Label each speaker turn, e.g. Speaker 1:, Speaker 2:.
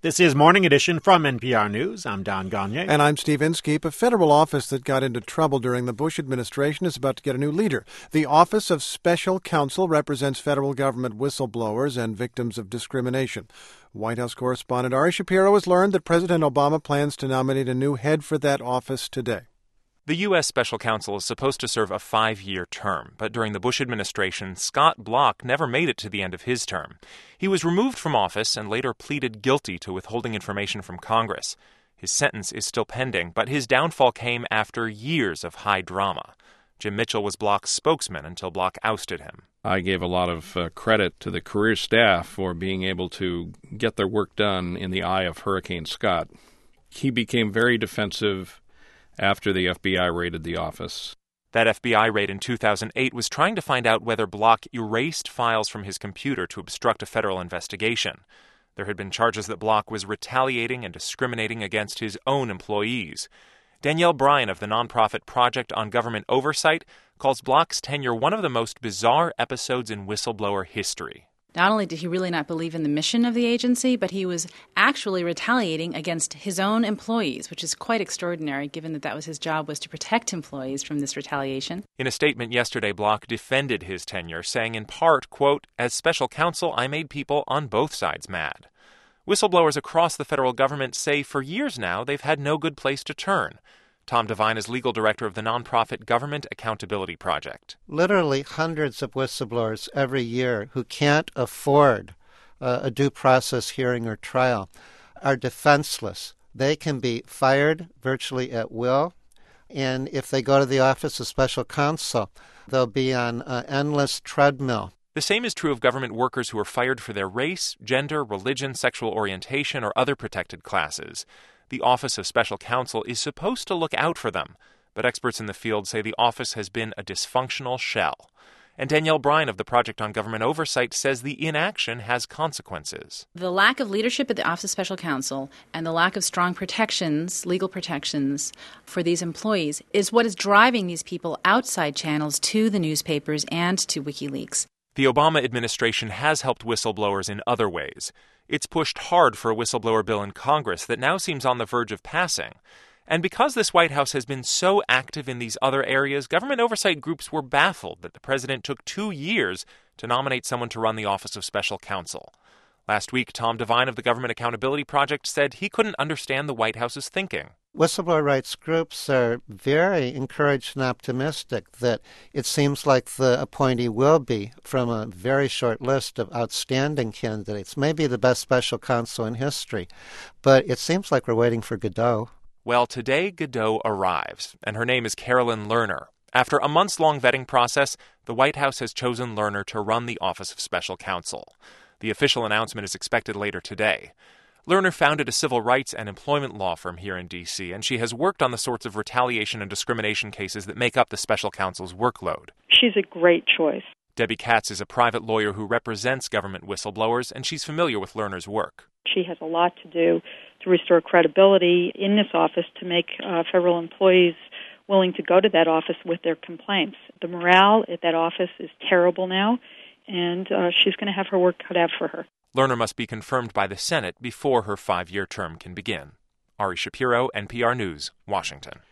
Speaker 1: This is Morning Edition from NPR News. I'm Don Gagné.
Speaker 2: And I'm Steve Inskeep. A federal office that got into trouble during the Bush administration is about to get a new leader. The Office of Special Counsel represents federal government whistleblowers and victims of discrimination. White House correspondent Ari Shapiro has learned that President Obama plans to nominate a new head for that office today.
Speaker 3: The U.S. Special Counsel is supposed to serve a 5-year term, but during the Bush administration, Scott Bloch never made it to the end of his term. He was removed from office and later pleaded guilty to withholding information from Congress. His sentence is still pending, but his downfall came after years of high drama. Jim Mitchell was Bloch's spokesman until Bloch ousted him.
Speaker 4: I gave a lot of credit to the career staff for being able to get their work done in the eye of Hurricane Scott. He became very defensive after the FBI raided the office.
Speaker 3: That FBI raid in 2008 was trying to find out whether Bloch erased files from his computer to obstruct a federal investigation. There had been charges that Bloch was retaliating and discriminating against his own employees. Danielle Bryan of the nonprofit Project on Government Oversight calls Bloch's tenure one of the most bizarre episodes in whistleblower history.
Speaker 5: Not only did he really not believe in the mission of the agency, but he was actually retaliating against his own employees, which is quite extraordinary given that was his job, was to protect employees from this retaliation.
Speaker 3: In a statement yesterday, Bloch defended his tenure, saying in part, quote, "As special counsel, I made people on both sides mad." Whistleblowers across the federal government say for years now they've had no good place to turn. Tom Devine is legal director of the nonprofit Government Accountability Project.
Speaker 6: Literally hundreds of whistleblowers every year who can't afford a due process hearing or trial are defenseless. They can be fired virtually at will, and if they go to the Office of Special Counsel, they'll be on an endless treadmill.
Speaker 3: The same is true of government workers who are fired for their race, gender, religion, sexual orientation, or other protected classes. The Office of Special Counsel is supposed to look out for them, but experts in the field say the office has been a dysfunctional shell. And Danielle Bryan of the Project on Government Oversight says the inaction has consequences.
Speaker 5: The lack of leadership at the Office of Special Counsel and the lack of strong protections, legal protections for these employees is what is driving these people outside channels to the newspapers and to WikiLeaks.
Speaker 3: The Obama administration has helped whistleblowers in other ways. It's pushed hard for a whistleblower bill in Congress that now seems on the verge of passing. And because this White House has been so active in these other areas, government oversight groups were baffled that the president took 2 years to nominate someone to run the Office of Special Counsel. Last week, Tom Devine of the Government Accountability Project said he couldn't understand the White House's thinking.
Speaker 6: Whistleblower rights groups are very encouraged and optimistic that it seems like the appointee will be from a very short list of outstanding candidates, maybe the best special counsel in history. But it seems like we're waiting for Godot.
Speaker 3: Well, today Godot arrives, and her name is Carolyn Lerner. After a months-long vetting process, the White House has chosen Lerner to run the Office of Special Counsel. The official announcement is expected later today. Lerner founded a civil rights and employment law firm here in D.C., and she has worked on the sorts of retaliation and discrimination cases that make up the special counsel's workload.
Speaker 7: She's a great choice.
Speaker 3: Debbie Katz is a private lawyer who represents government whistleblowers, and she's familiar with Lerner's work.
Speaker 7: She has a lot to do to restore credibility in this office to make federal employees willing to go to that office with their complaints. The morale at that office is terrible now, and she's going to have her work cut out for her.
Speaker 3: Lerner must be confirmed by the Senate before her 5-year term can begin. Ari Shapiro, NPR News, Washington.